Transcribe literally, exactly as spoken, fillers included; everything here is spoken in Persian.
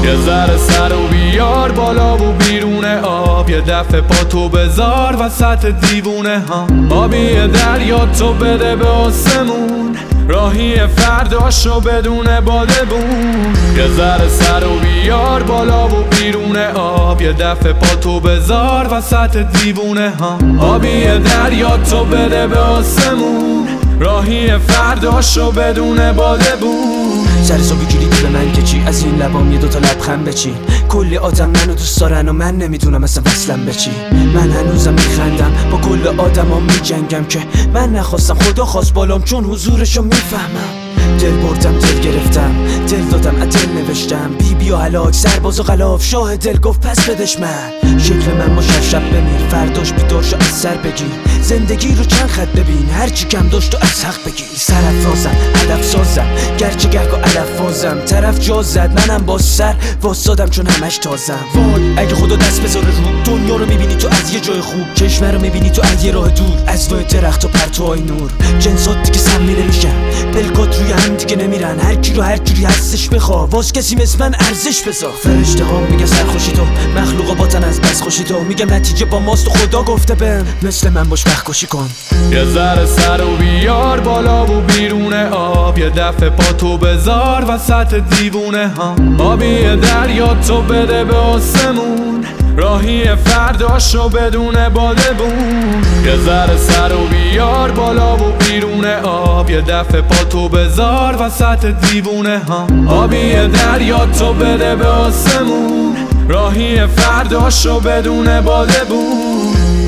یه ذره سر و بیار بالا و بیرون آب، یه دفعه پا تو بذار وسط دیوونه ها. آبی دریا تو بده به آسمون، راهی فرداشو بدون باده بون. یه ذره سر و بیار بالا و بیرون آب، یه دفعه پا تو بذار وسط دیوونه ها. آبی دریا تو بده به آسمون، راهی فرداشو بدون باده بون. سر صبحی کلیدی به من که چی، از این لبام یه دوتا لبخند بچین. کلی آدم منو دوست دارن و من نمیدونم اصلا وصلم به چی. من هنوزم میخندم با کل آدما میجنگم که من نخواستم خدا خواست بالام، چون حضورشو میفهمم. دل بردم دل گرفتم، دل دادم از دل نوشتم. بی بی و هلاک سرباز و غلاف، شاه دل گفت پس بدش من. شکل من ما شب شب بمیر، فرداش بیدار شو از سر بگیر. زندگی رو چند خط ببین، هرچی کم داشت و از حق بگیر. سرافرازم هدف سازم، گرچه گهگاه علف فازم. طرف جا زد منم با سر واسادم چون همش تازم. وای اگه خدا دست بذاره رو دنیا رو میبینی تو از یه جای خوب، کشور رو میبینی تو از یه راه دور. از وای درخت و پرتوهای نور، جنسات دیگه سمی نمیشن، پلکات روی هم دیگه نمیرن. هر کی رو هر جوری هستش بخوا، واس کسی مثل من ارزش بذار. فرشته ها میگه سرخوشی تو، مخلوقا باتن از بس خوشی تو. میگم نتیجه با ماست و خدا گفته بهم مثل من باش وقت کشی کن. یه ذره سر و بیار بالا و بیرون آب، یه دفعه پا تو بذار وسط دیوونه ها. آبی دریا تو بده به آسمون، راهی فرداشو بدون باده بون. یه ذره سر و بیار بالا و بیرون آب، یه دفعه پا تو بذار وسط دیوونه ها. آبی دریا تو بده به آسمون، راهی فرداشو بدون باده بون.